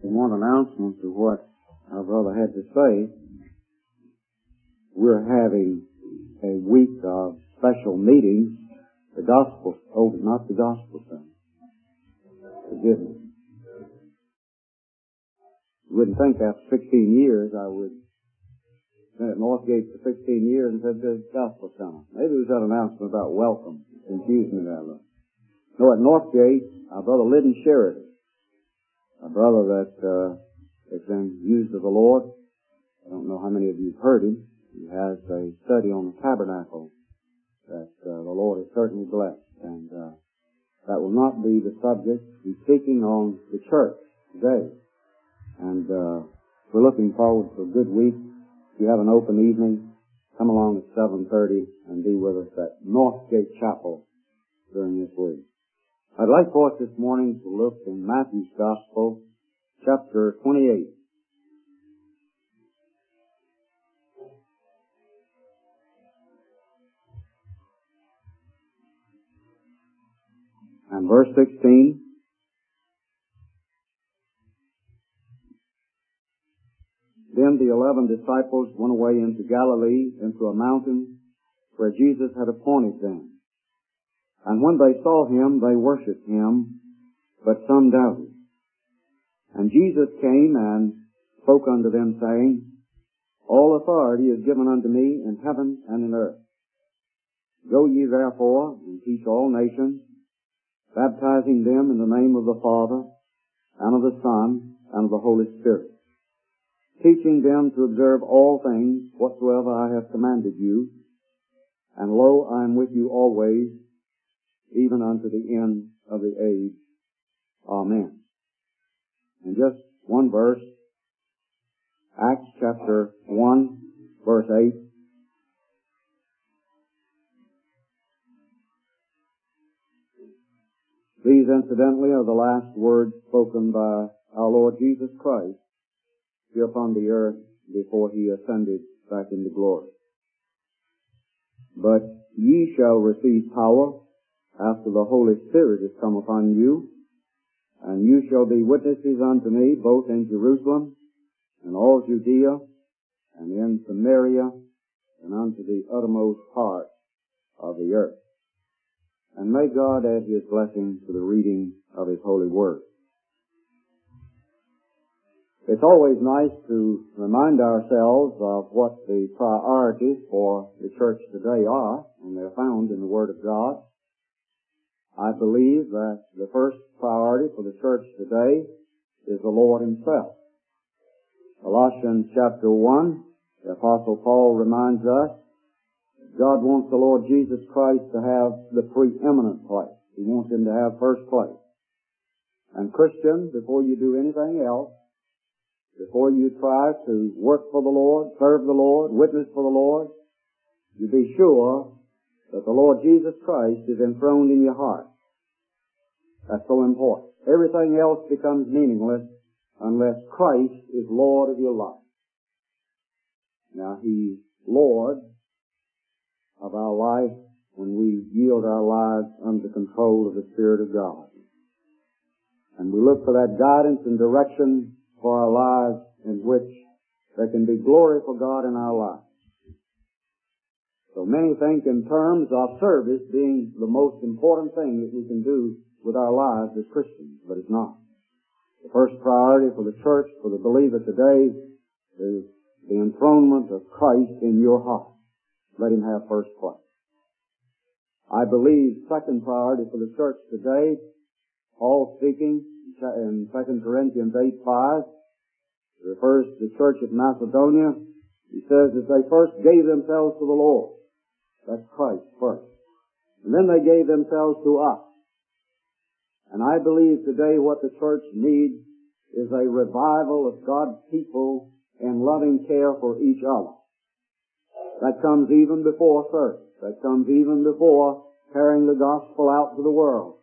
One announcement to what our brother had to say. We're having a week of special meetings. Not the gospel center. Forgive me. You wouldn't think after 16 years I would been at Northgate for 16 years and said the gospel center. Maybe it was that announcement about welcome. Confused me that way. No, at Northgate, our brother Lyddon Sheridan, a brother that has been used of the Lord. I don't know how many of you have heard him. He has a study on the tabernacle that the Lord has certainly blessed. And that will not be the subject. He's speaking on the church today. And we're looking forward to a good week. If you have an open evening, come along at 7:30 and be with us at Northgate Chapel during this week. I'd like for us this morning to look in Matthew's Gospel, chapter 28. And verse 16. Then the 11 disciples went away into Galilee, into a mountain where Jesus had appointed them. And when they saw him, they worshipped him, but some doubted. And Jesus came and spoke unto them, saying, All authority is given unto me in heaven and in earth. Go ye therefore and teach all nations, baptizing them in the name of the Father, and of the Son, and of the Holy Spirit, teaching them to observe all things whatsoever I have commanded you. And lo, I am with you always, even unto the end of the age. Amen. And just one verse, Acts chapter 1, verse 8. These, incidentally, are the last words spoken by our Lord Jesus Christ here upon the earth before he ascended back into glory. But ye shall receive power after the Holy Spirit is come upon you, and you shall be witnesses unto me both in Jerusalem and all Judea and in Samaria and unto the uttermost part of the earth. And may God add his blessing to the reading of his holy word. It's always nice to remind ourselves of what the priorities for the church today are, and they're found in the Word of God. I believe that the first priority for the church today is the Lord himself. Colossians chapter 1, the Apostle Paul reminds us that God wants the Lord Jesus Christ to have the preeminent place. He wants him to have first place. And Christian, before you do anything else, before you try to work for the Lord, serve the Lord, witness for the Lord, you be sure that the Lord Jesus Christ is enthroned in your heart. That's so important. Everything else becomes meaningless unless Christ is Lord of your life. Now, he's Lord of our life when we yield our lives under control of the Spirit of God. And we look for that guidance and direction for our lives in which there can be glory for God in our lives. So many think in terms of service being the most important thing that we can do with our lives as Christians, but it's not. The first priority for the church, for the believer today, is the enthronement of Christ in your heart. Let him have first place. I believe second priority for the church today, Paul speaking in 2 Corinthians 8:5, refers to the church of Macedonia. He says that they first gave themselves to the Lord. That's Christ first. And then they gave themselves to us. And I believe today what the church needs is a revival of God's people in loving care for each other. That comes even before service. That comes even before carrying the gospel out to the world.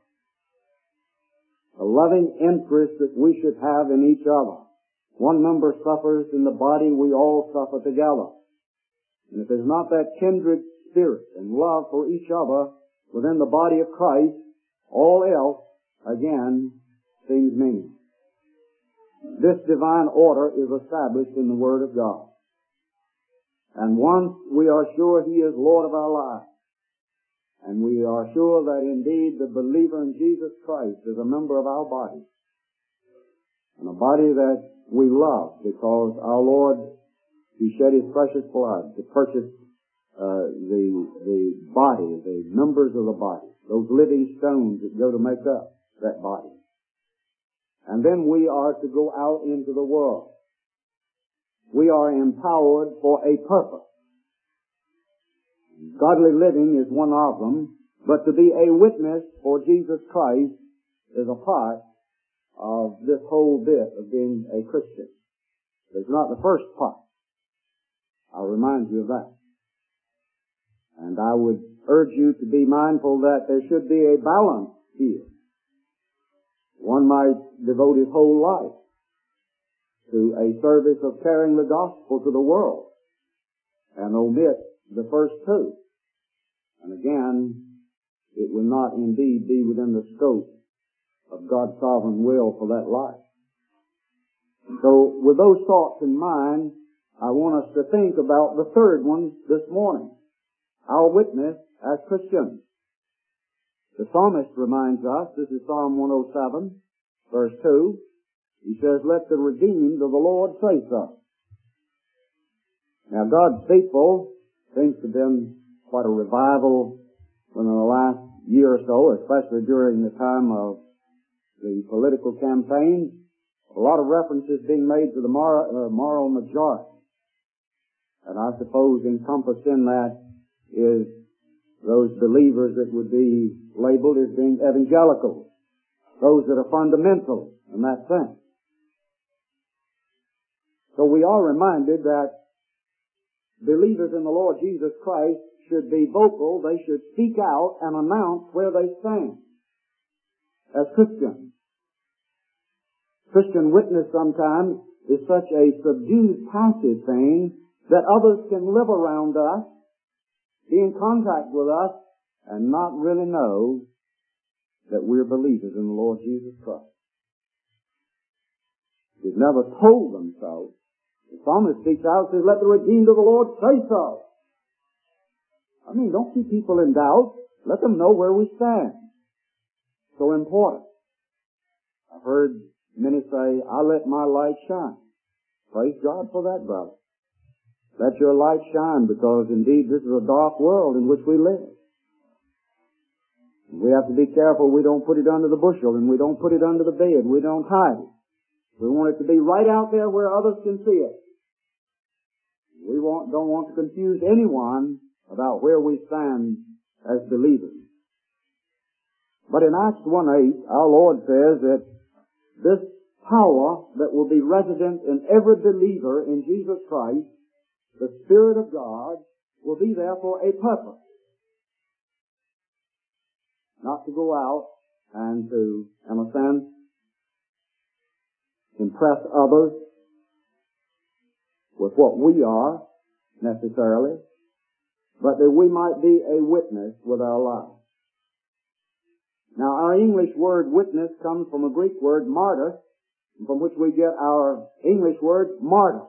A loving interest that we should have in each other. One member suffers in the body, we all suffer together. And if there's not that kindred spirit and love for each other within the body of Christ, all else, again, seems meaningless. this divine order is established in the Word of God. And once we are sure He is Lord of our lives, and we are sure that indeed the believer in Jesus Christ is a member of our body, and a body that we love because our Lord, He shed His precious blood to purchase the body, the members of the body, those living stones that go to make up that body. And then we are to go out into the world. We are empowered for a purpose. Godly living is one of them, but to be a witness for Jesus Christ is a part of this whole bit of being a Christian. It's not the first part. I'll remind you of that. And I would urge you to be mindful that there should be a balance here. One might devote his whole life to a service of carrying the gospel to the world and omit the first two. And again, it will not indeed be within the scope of God's sovereign will for that life. So with those thoughts in mind, I want us to think about the third one this morning. Our witness as Christians. The psalmist reminds us, this is Psalm 107, verse 2, he says, "Let the redeemed of the Lord say so." Now God's people, seems to have been quite a revival in the last year or so, especially during the time of the political campaign. A lot of references being made to the moral majority. And I suppose encompassed in that is those believers that would be labeled as being evangelicals, those that are fundamental in that sense. So we are reminded that believers in the Lord Jesus Christ should be vocal. They should speak out and announce where they stand as Christians. Christian witness sometimes is such a subdued, passive thing that others can live around us, be in contact with us, and not really know that we're believers in the Lord Jesus Christ. We've never told them so. The psalmist speaks out and says, "Let the redeemed of the Lord say so." I mean, don't keep people in doubt. Let them know where we stand. So important. I've heard many say, "I let my light shine." Praise God for that, brother. Let your light shine, because indeed this is a dark world in which we live. We have to be careful we don't put it under the bushel, and we don't put it under the bed. We don't hide it. We want it to be right out there where others can see it. We don't want to confuse anyone about where we stand as believers. But in Acts 1:8, our Lord says that this power that will be resident in every believer in Jesus Christ, the Spirit of God, will be there for a purpose. Not to go out and to, in a sense, impress others with what we are, necessarily, but that we might be a witness with our lives. Now, our English word witness comes from a Greek word, martyr, from which we get our English word martyr.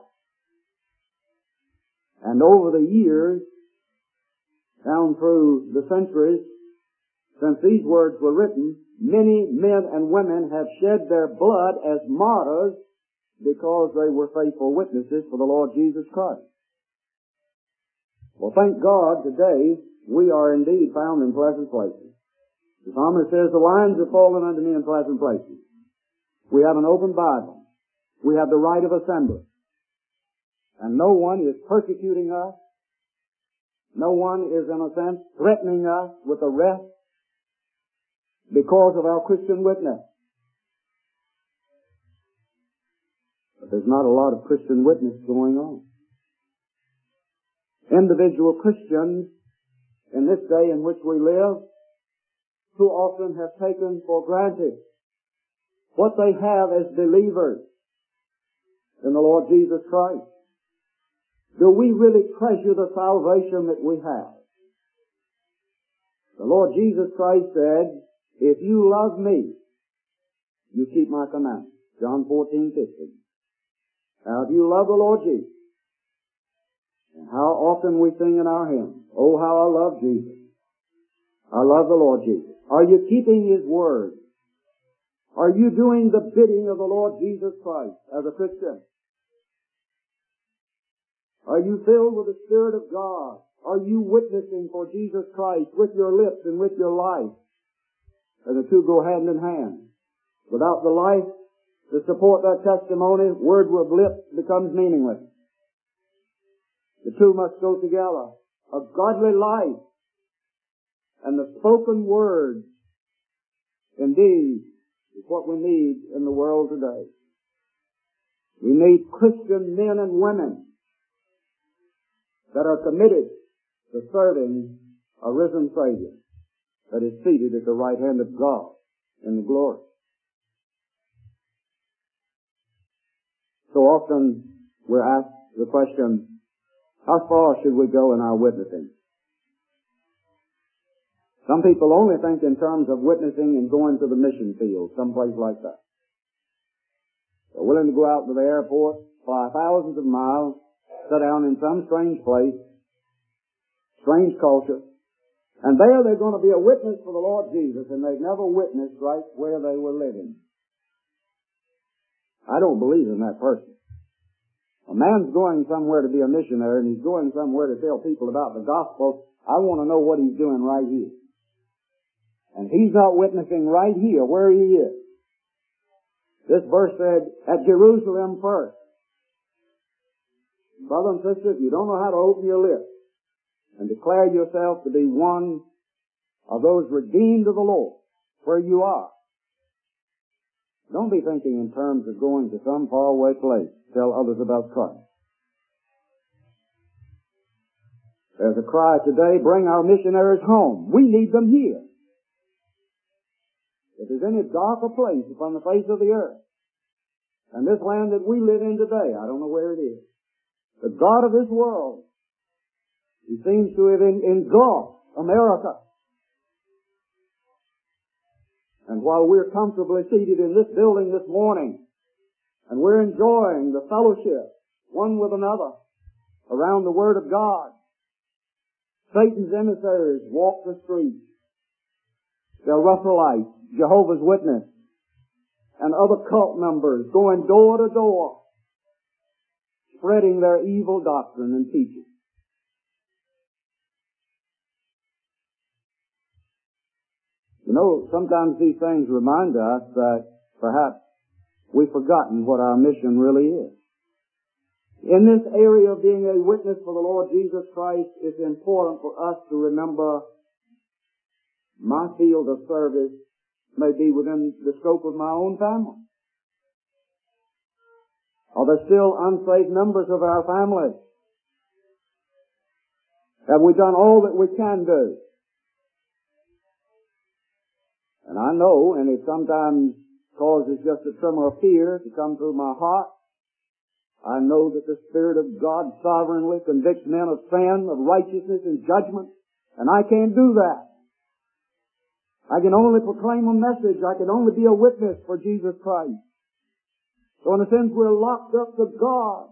And over the years, down through the centuries, since these words were written, many men and women have shed their blood as martyrs because they were faithful witnesses for the Lord Jesus Christ. Well, thank God today we are indeed found in pleasant places. The psalmist says, "The lines have fallen unto me in pleasant places." We have an open Bible. We have the right of assembly. And no one is persecuting us. No one is, in a sense, threatening us with arrest because of our Christian witness. But there's not a lot of Christian witness going on. Individual Christians in this day in which we live too often have taken for granted what they have as believers in the Lord Jesus Christ. Do we really treasure the salvation that we have? The Lord Jesus Christ said, "If you love me, you keep my commandments." John 14:15. Now, if you love the Lord Jesus, and how often we sing in our hymns, oh, how I love Jesus. I love the Lord Jesus. Are you keeping His word? Are you doing the bidding of the Lord Jesus Christ as a Christian? Are you filled with the Spirit of God? Are you witnessing for Jesus Christ with your lips and with your life? And the two go hand in hand. Without the life to support that testimony, word with lips becomes meaningless. The two must go together. A godly life and the spoken word, indeed, is what we need in the world today. We need Christian men and women that are committed to serving a risen Savior that is seated at the right hand of God in the glory. So often we're asked the question, how far should we go in our witnessing? Some people only think in terms of witnessing and going to the mission field, someplace like that. They're willing to go out to the airport, fly thousands of miles, sit down in some strange place, strange culture, and there they're going to be a witness for the Lord Jesus, and they've never witnessed right where they were living. I don't believe in that person. A man's going somewhere to be a missionary, and he's going somewhere to tell people about the gospel. I want to know what he's doing right here. And he's not witnessing right here where he is. This verse said, at Jerusalem first. Brother and sister, if you don't know how to open your lips and declare yourself to be one of those redeemed of the Lord, where you are, don't be thinking in terms of going to some faraway place to tell others about Christ. There's a cry today, bring our missionaries home. We need them here. If there's any darker place upon the face of the earth, and this land that we live in today, I don't know where it is, the God of this world, He seems to have engulfed America. And while we're comfortably seated in this building this morning, and we're enjoying the fellowship one with another around the Word of God, Satan's emissaries walk the streets. They're Russellite, Jehovah's Witness, and other cult members going door to door, spreading their evil doctrine and teaching. You know, sometimes these things remind us that perhaps we've forgotten what our mission really is. In this area of being a witness for the Lord Jesus Christ, it's important for us to remember my field of service may be within the scope of my own family. Are there still unsaved members of our family? Have we done all that we can do? And I know, and it sometimes causes just a tremor of fear to come through my heart, I know that the Spirit of God sovereignly convicts men of sin, of righteousness, and judgment, and I can't do that. I can only proclaim a message. I can only be a witness for Jesus Christ. So in a sense, we're locked up to God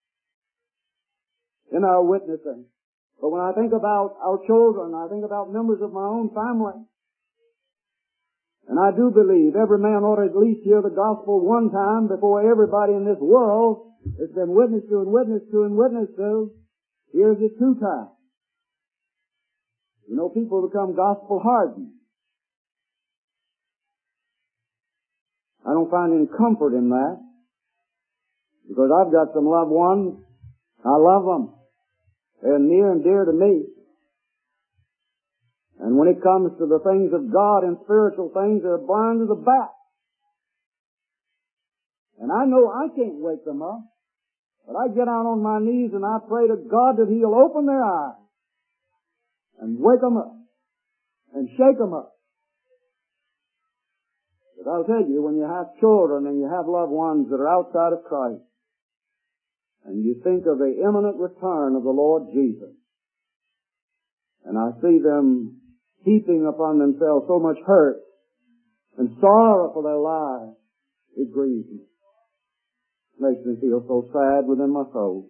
in our witnessing. But when I think about our children, I think about members of my own family, and I do believe every man ought to at least hear the gospel one time before everybody in this world has been witnessed to and witnessed to and witnessed to hears it 2 times. You know, people become gospel hardened. I don't find any comfort in that, because I've got some loved ones. I love them. They're near and dear to me. And when it comes to the things of God and spiritual things, they're blind to the back. And I know I can't wake them up, but I get out on my knees and I pray to God that He'll open their eyes and wake them up and shake them up. But I'll tell you, when you have children and you have loved ones that are outside of Christ, and you think of the imminent return of the Lord Jesus, and I see them heaping upon themselves so much hurt and sorrow for their lives, it grieves me. Makes me feel so sad within my soul.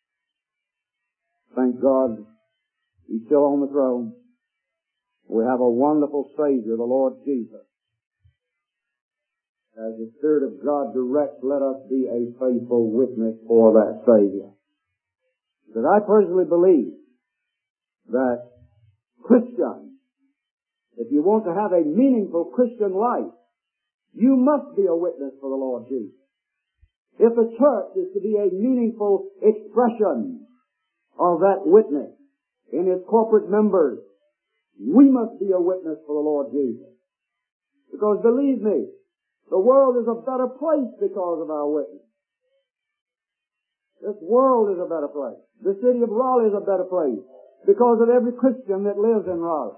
Thank God He's still on the throne. We have a wonderful Savior, the Lord Jesus. As the Spirit of God directs, let us be a faithful witness for that Savior. Because I personally believe that Christians, if you want to have a meaningful Christian life, you must be a witness for the Lord Jesus. If the church is to be a meaningful expression of that witness in its corporate members, we must be a witness for the Lord Jesus. Because believe me, the world is a better place because of our witness. This world is a better place. The city of Raleigh is a better place because of every Christian that lives in Raleigh.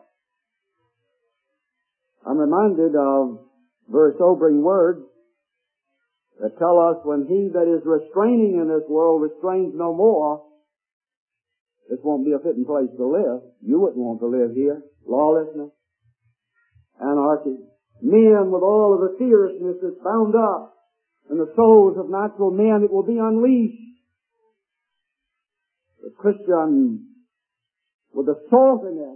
I'm reminded of very sobering words that tell us when he that is restraining in this world restrains no more, this won't be a fitting place to live. You wouldn't want to live here. Lawlessness, anarchy, men with all of the fierceness that's bound up in the souls of natural men, it will be unleashed. The Christian with the saltiness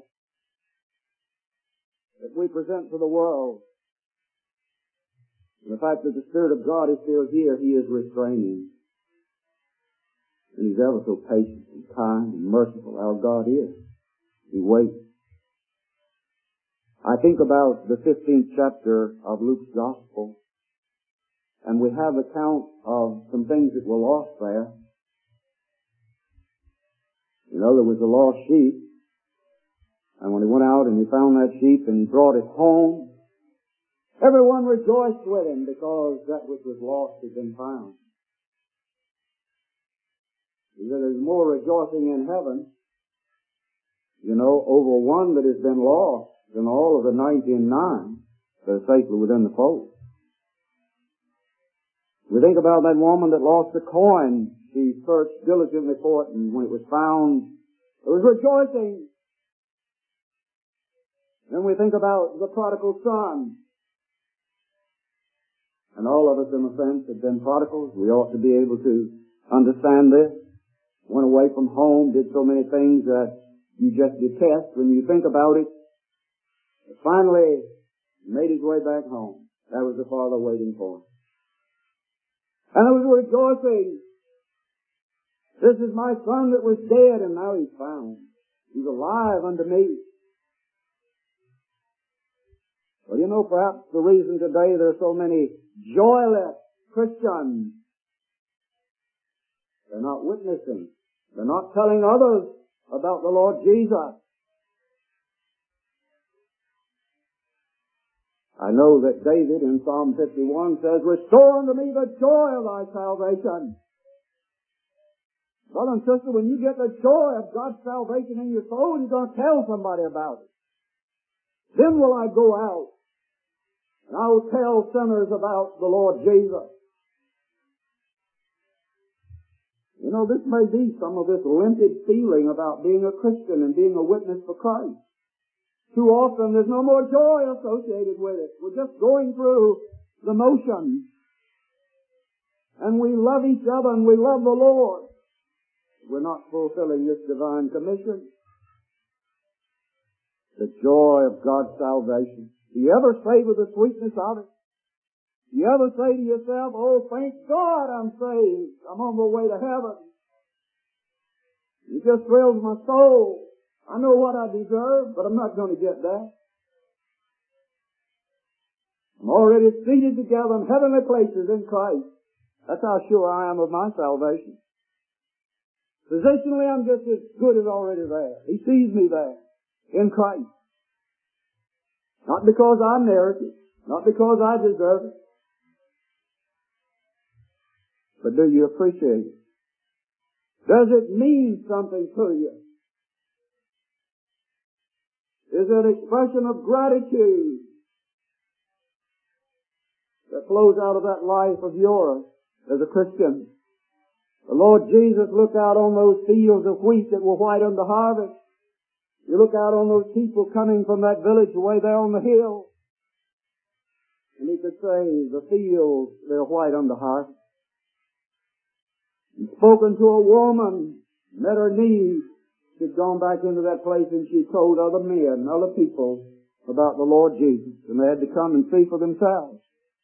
that we present to the world, and the fact that the Spirit of God is still here, He is restraining. And He's ever so patient and kind and merciful. Our God is. He waits. I think about the 15th chapter of Luke's Gospel, and we have account of some things that were lost there. You know, there was a lost sheep, and when he went out and he found that sheep and he brought it home, everyone rejoiced with him because that which was lost had been found. He said there's more rejoicing in heaven, you know, over one that has been lost than all of the 99 that are safely within the fold. We think about that woman that lost the coin. She searched diligently for it, and when it was found, there was rejoicing. Then we think about the prodigal son. And all of us, in a sense, have been prodigals. We ought to be able to understand this. Went away from home, did so many things that you just detest when you think about it. But finally, made his way back home. That was the Father waiting for him. And there was rejoicing. This is my son that was dead, and now he's found. He's alive unto me. Well, you know, perhaps the reason today there are so many joyless Christians, they're not witnessing. They're not telling others about the Lord Jesus. I know that David in Psalm 51 says, "Restore unto me the joy of thy salvation." Brother and sister, when you get the joy of God's salvation in your soul, you're going to tell somebody about it. Then will I go out and I will tell sinners about the Lord Jesus. You know, this may be some of this limpid feeling about being a Christian and being a witness for Christ. Too often there's no more joy associated with it. We're just going through the motions. And we love each other and we love the Lord. We're not fulfilling this divine commission. The joy of God's salvation. Do you ever savor the sweetness of it? Do you ever say to yourself, "Oh, thank God I'm saved. I'm on my way to heaven." It just thrills my soul. I know what I deserve, but I'm not going to get that. I'm already seated together in heavenly places in Christ. That's how sure I am of my salvation. Positionally, I'm just as good as already there. He sees me there in Christ. Not because I merit it, not because I deserve it. But do you appreciate it? Does it mean something to you? Is it an expression of gratitude that flows out of that life of yours as a Christian? The Lord Jesus looked out on those fields of wheat that were white unto harvest. You look out on those people coming from that village away there on the hill, and He could say, "The fields, they're white unto harvest." and spoken to a woman, met her knees. She'd gone back into that place and she told other men, other people about the Lord Jesus, and they had to come and see for themselves.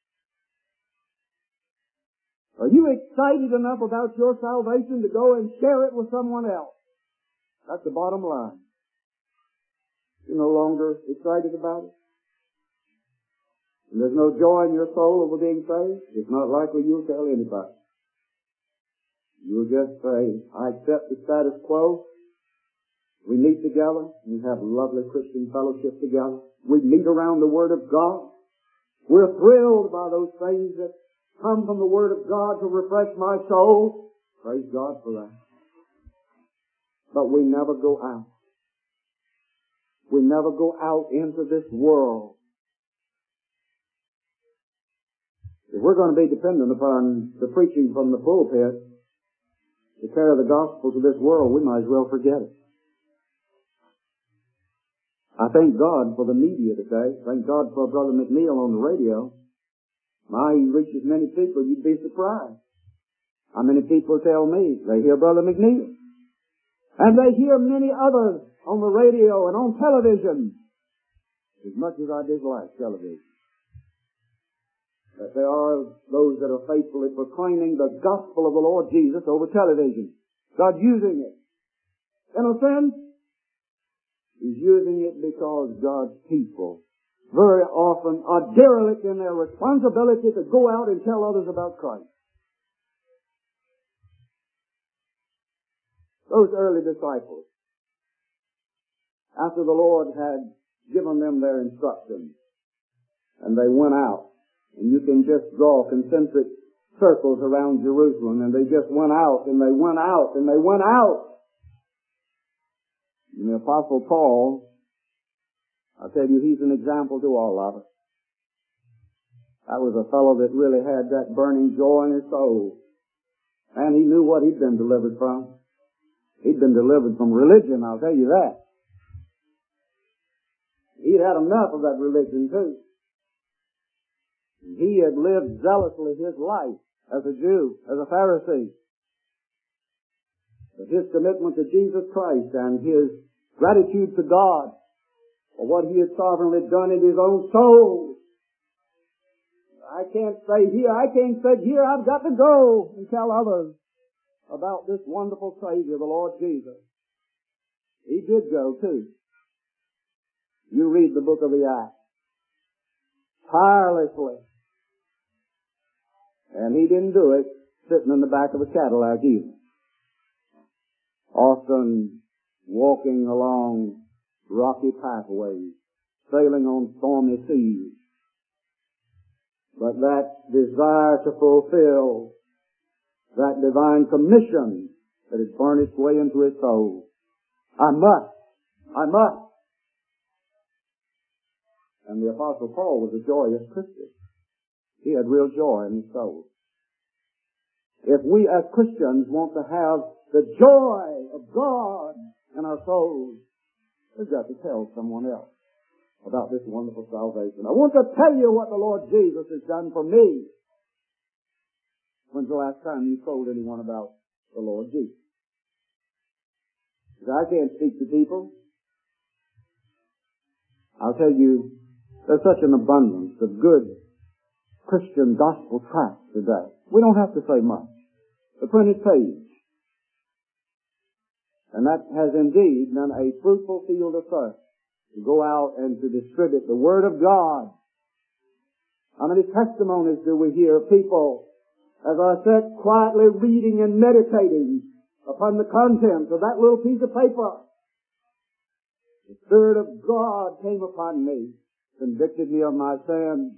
Are you excited enough about your salvation to go and share it with someone else? That's the bottom line. You're no longer excited about it. And there's no joy in your soul over being saved. It's not likely you'll tell anybody. You'll just say, I accept the status quo. We meet together. We have lovely Christian fellowship together. We meet around the Word of God. We're thrilled by those things that come from the Word of God to refresh my soul. Praise God for that. But we never go out. We never go out into this world. If we're going to be dependent upon the preaching from the pulpit to carry the gospel to this world, we might as well forget it. I thank God for the media today. Thank God for Brother McNeil on the radio. My, he reaches many people, you'd be surprised. How many people tell me they hear Brother McNeil? And they hear many others on the radio and on television. As much as I dislike television. That there are those that are faithfully proclaiming the gospel of the Lord Jesus over television. God using it. In a sense, He's using it because God's people very often are derelict in their responsibility to go out and tell others about Christ. Those early disciples, after the Lord had given them their instructions, and they went out, and you can just draw concentric circles around Jerusalem, and they just went out, and they went out, and they went out. And the Apostle Paul, I tell you, he's an example to all of us. That was a fellow that really had that burning joy in his soul. And he knew what he'd been delivered from. He'd been delivered from religion, I'll tell you that. He'd had enough of that religion too. He had lived zealously his life as a Jew, as a Pharisee. But his commitment to Jesus Christ and his gratitude to God for what He had sovereignly done in his own soul. I can't stay here. I can't sit here. I've got to go and tell others about this wonderful Savior, the Lord Jesus. He did go too. You read the book of the Acts. Tirelessly. And he didn't do it sitting in the back of a Cadillac either. Often walking along rocky pathways, sailing on stormy seas. But that desire to fulfill that divine commission that had burned its way into his soul. I must. And the Apostle Paul was a joyous Christian. He had real joy in his soul. If we as Christians want to have the joy of God in our souls, we've got to tell someone else about this wonderful salvation. I want to tell you what the Lord Jesus has done for me. When's the last time you told anyone about the Lord Jesus? Because I can't speak to people. I'll tell you, there's such an abundance of good Christian gospel tracts today. We don't have to say much. The printed page. And that has indeed been a fruitful field of search to go out and to distribute the Word of God. How many testimonies do we hear of people, as I sat quietly reading and meditating upon the contents of that little piece of paper, the Spirit of God came upon me, convicted me of my sin,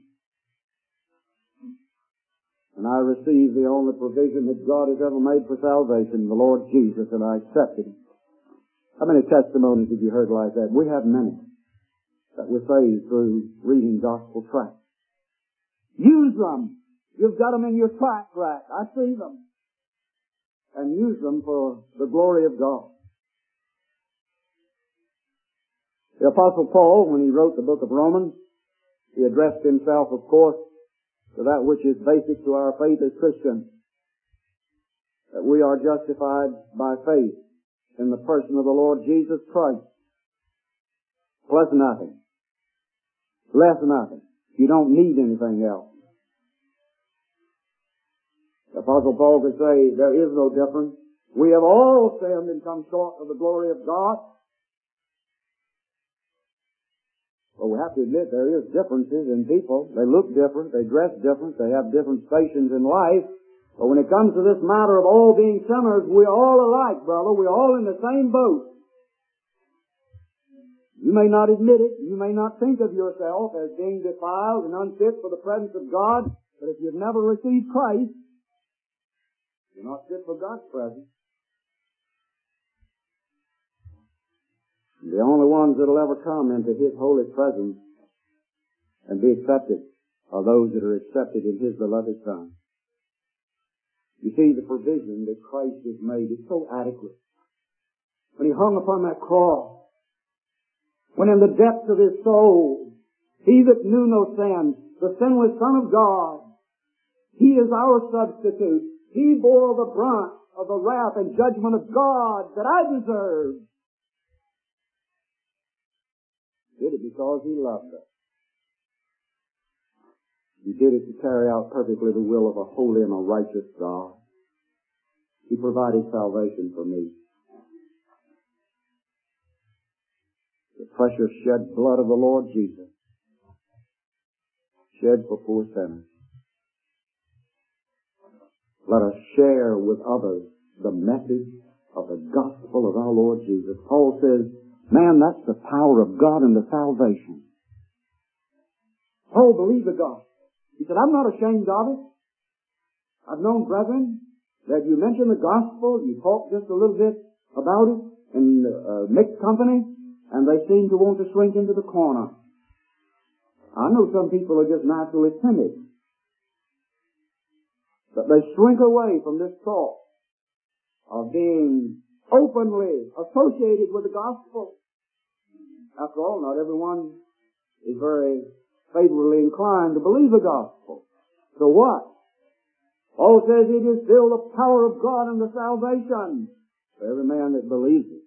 and I received the only provision that God has ever made for salvation, the Lord Jesus, and I accepted Him. How many testimonies have you heard like that? We have many that were saved through reading gospel tracts. Use them. You've got them in your tract rack. I see them. And use them for the glory of God. The Apostle Paul, when he wrote the book of Romans, he addressed himself, of course, to that which is basic to our faith as Christians. That we are justified by faith in the person of the Lord Jesus Christ. Plus nothing. Less nothing. You don't need anything else. The Apostle Paul could say, there is no difference. We have all sinned and come short of the glory of God. Well, we have to admit there is differences in people. They look different, they dress different, they have different stations in life. But when it comes to this matter of all being sinners, we're all alike, brother. We're all in the same boat. You may not admit it. You may not think of yourself as being defiled and unfit for the presence of God. But if you've never received Christ, you're not fit for God's presence. The only ones that will ever come into His holy presence and be accepted are those that are accepted in His beloved Son. You see, the provision that Christ has made is so adequate. When He hung upon that cross, when in the depths of His soul, He that knew no sin, the sinless Son of God, He is our substitute. He bore the brunt of the wrath and judgment of God that I deserve. He did it because He loved us. He did it to carry out perfectly the will of a holy and a righteous God. He provided salvation for me. The precious shed blood of the Lord Jesus, shed for poor sinners. Let us share with others the message of the gospel of our Lord Jesus. Paul says, man, that's the power of God and the salvation. Oh, believe the gospel. He said, I'm not ashamed of it. I've known brethren that you mention the gospel, you talk just a little bit about it in mixed company, and they seem to want to shrink into the corner. I know some people are just naturally timid. But they shrink away from this thought of being openly associated with the gospel. After all, not everyone is very favorably inclined to believe the gospel. So what? Paul says it is still the power of God and the salvation for every man that believes it.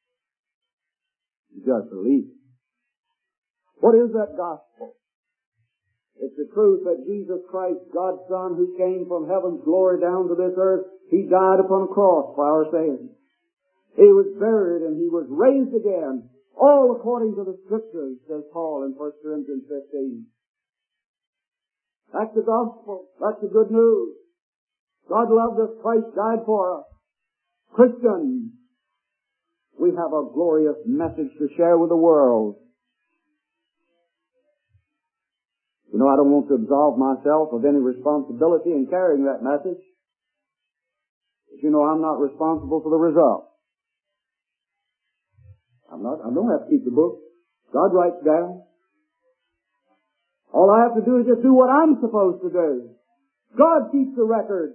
You just believe it. What is that gospel? It's the truth that Jesus Christ, God's Son, who came from heaven's glory down to this earth, He died upon a cross for our sins. He was buried and He was raised again, all according to the Scriptures, says Paul in 1 Corinthians 15. That's the gospel. That's the good news. God loved us. Christ died for us. Christians, we have a glorious message to share with the world. You know, I don't want to absolve myself of any responsibility in carrying that message. But you know, I'm not responsible for the result. I don't have to keep the book. God writes down. All I have to do is just do what I'm supposed to do. God keeps the record.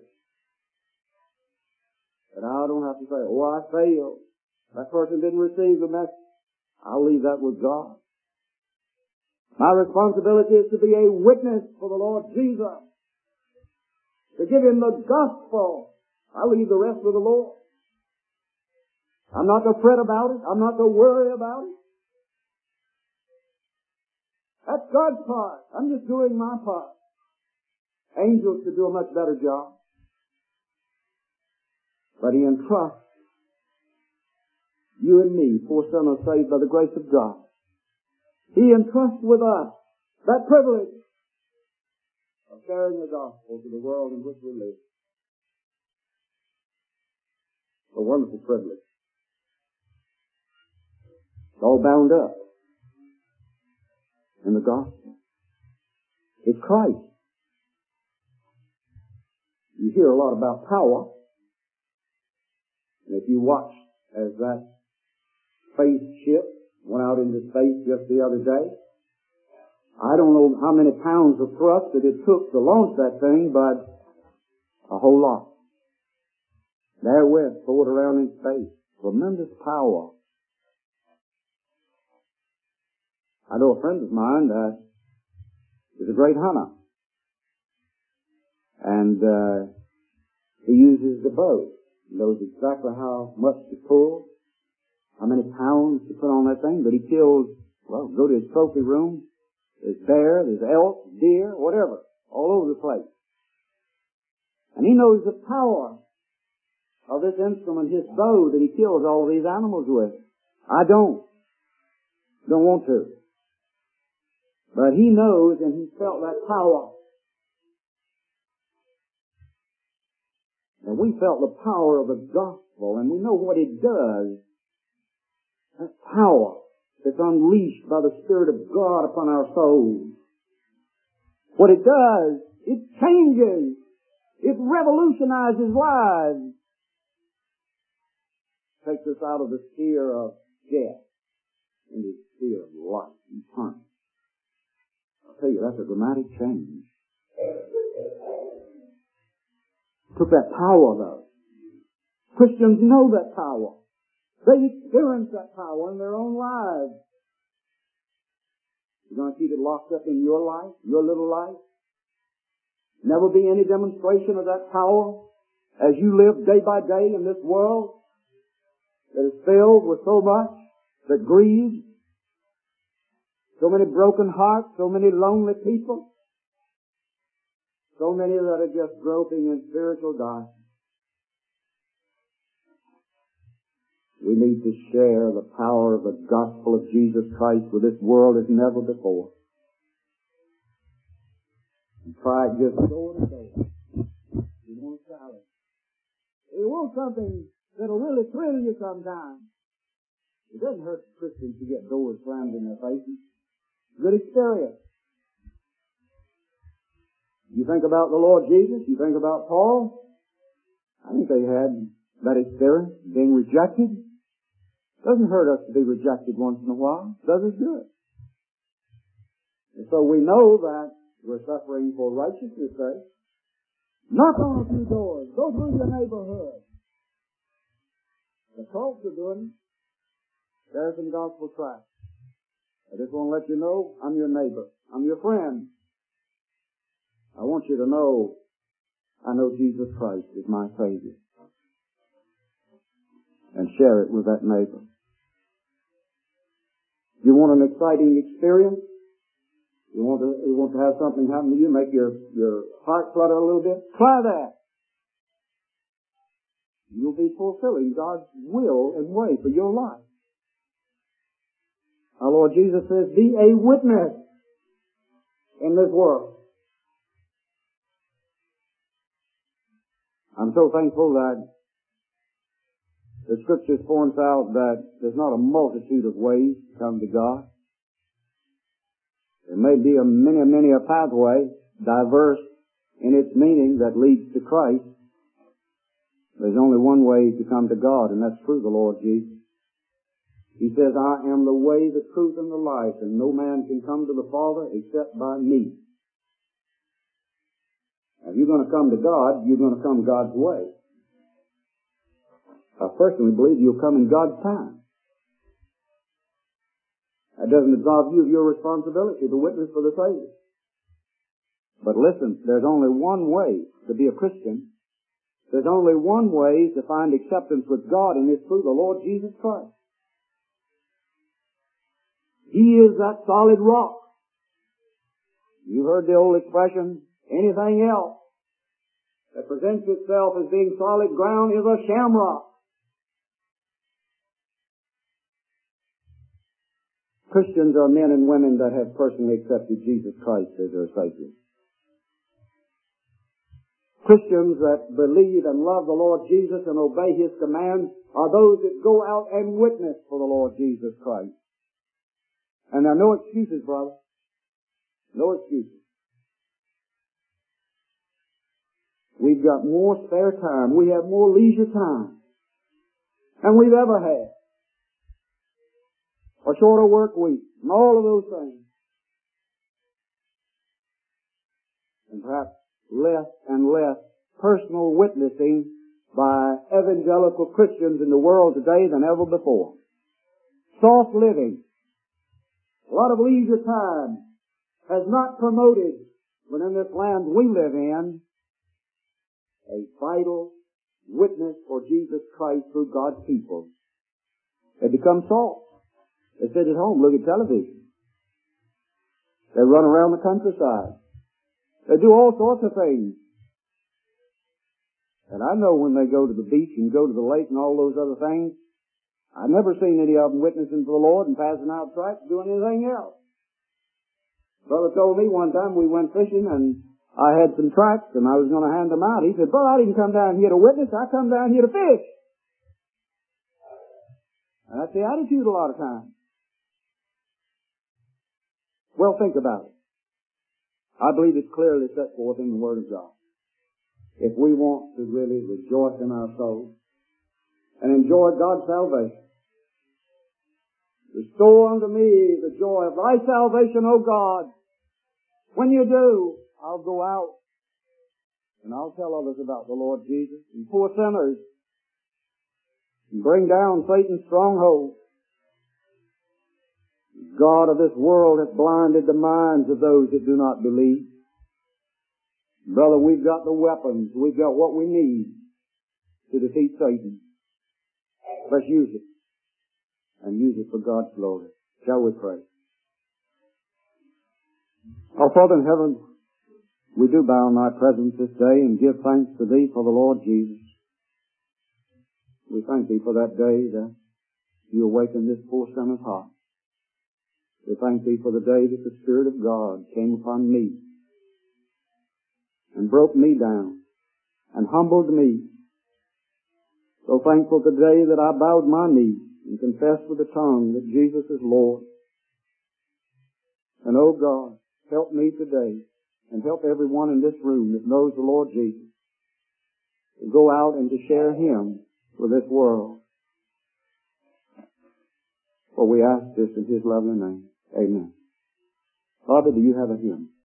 But I don't have to say, oh, I failed. That person didn't receive the message. I'll leave that with God. My responsibility is to be a witness for the Lord Jesus. To give Him the gospel. I'll leave the rest with the Lord. I'm not to fret about it. I'm not to worry about it. That's God's part. I'm just doing my part. Angels could do a much better job. But He entrusts you and me, poor sinners saved by the grace of God. He entrusts with us that privilege of sharing the gospel to the world in which we live. A wonderful privilege. It's all bound up in the gospel. It's Christ. You hear a lot about power. And if you watch as that spaceship went out into space just the other day, I don't know how many pounds of thrust that it took to launch that thing, but a whole lot. There it went, soared around in space. Tremendous power. I know a friend of mine that is a great hunter. And he uses the bow. He knows exactly how much to pull, how many pounds to put on that thing, but he kills, well, go to his trophy room, there's bear, there's elk, deer, whatever, all over the place. And he knows the power of this instrument, his bow, that he kills all these animals with. I don't want to. But he knows, and he felt that power. And we felt the power of the gospel, and we know what it does. That power that's unleashed by the Spirit of God upon our souls. What it does, it changes. It revolutionizes lives. Takes us out of the sphere of death into the sphere of life and eternal. I'll tell you, that's a dramatic change. Took that power, though. Christians know that power. They experience that power in their own lives. You're going to keep it locked up in your life, your little life? Never be any demonstration of that power as you live day by day in this world that is filled with so much that grieves, so many broken hearts, so many lonely people, so many that are just groping in spiritual darkness. We need to share the power of the gospel of Jesus Christ with this world as never before. And try it just door to door. You want a challenge. You want something that'll really thrill you sometime. It doesn't hurt Christians to get doors slammed in their faces. Good experience. You think about the Lord Jesus, you think about Paul. I think they had that experience, being rejected. Doesn't hurt us to be rejected once in a while. Does us good. And so we know that we're suffering for righteousness' sake. Knock on a few doors. Go through your neighborhood. The cults are doing it. There's some gospel tracts. I just want to let you know, I'm your neighbor. I'm your friend. I want you to know, I know Jesus Christ is my Savior. And share it with that neighbor. You want an exciting experience? You want to have something happen to you, make your heart flutter a little bit? Try that. You'll be fulfilling God's will and way for your life. Our Lord Jesus says, be a witness in this world. I'm so thankful that the Scriptures points out that there's not a multitude of ways to come to God. There may be many a pathway, diverse in its meaning, that leads to Christ. There's only one way to come to God, and that's through the Lord Jesus. He says, I am the way, the truth, and the life, and no man can come to the Father except by me. Now, if you're going to come to God, you're going to come God's way. I personally believe you'll come in God's time. That doesn't absolve you of your responsibility to witness for the Savior. But listen, there's only one way to be a Christian. There's only one way to find acceptance with God, and it's through the Lord Jesus Christ. He is that solid rock. You heard the old expression, anything else that presents itself as being solid ground is a shamrock. Christians are men and women that have personally accepted Jesus Christ as their Savior. Christians that believe and love the Lord Jesus and obey His commands are those that go out and witness for the Lord Jesus Christ. And there are no excuses, brother. No excuses. We've got more spare time. We have more leisure time than we've ever had. A shorter work week, and all of those things. And perhaps less and less personal witnessing by evangelical Christians in the world today than ever before. Soft living, a lot of leisure time has not promoted, within this land we live in, a vital, witness for Jesus Christ through God's people. They become salt. They sit at home, look at television. They run around the countryside. They do all sorts of things. And I know when they go to the beach and go to the lake and all those other things, I've never seen any of them witnessing for the Lord and passing out tracts doing anything else. Brother told me one time we went fishing and I had some tracts and I was going to hand them out. He said, "Brother, I didn't come down here to witness. I come down here to fish." And that's the attitude a lot of times. Well, think about it. I believe it's clearly set forth in the Word of God. If we want to really rejoice in our souls and enjoy God's salvation, restore unto me the joy of thy salvation, O God. When you do, I'll go out and I'll tell others about the Lord Jesus and poor sinners and bring down Satan's stronghold. God of this world has blinded the minds of those that do not believe. Brother, we've got the weapons. We've got what we need to defeat Satan. Let's use it. And use it for God's glory. Shall we pray? Our Father in heaven, we do bow in thy presence this day and give thanks to thee for the Lord Jesus. We thank thee for that day that you awakened this poor sinner's heart. We thank thee for the day that the Spirit of God came upon me and broke me down and humbled me. So thankful today that I bowed my knee and confessed with the tongue that Jesus is Lord. And oh God, help me today and help everyone in this room that knows the Lord Jesus to go out and to share Him with this world. For we ask this in His lovely name. Amen. Father, do you have a hymn?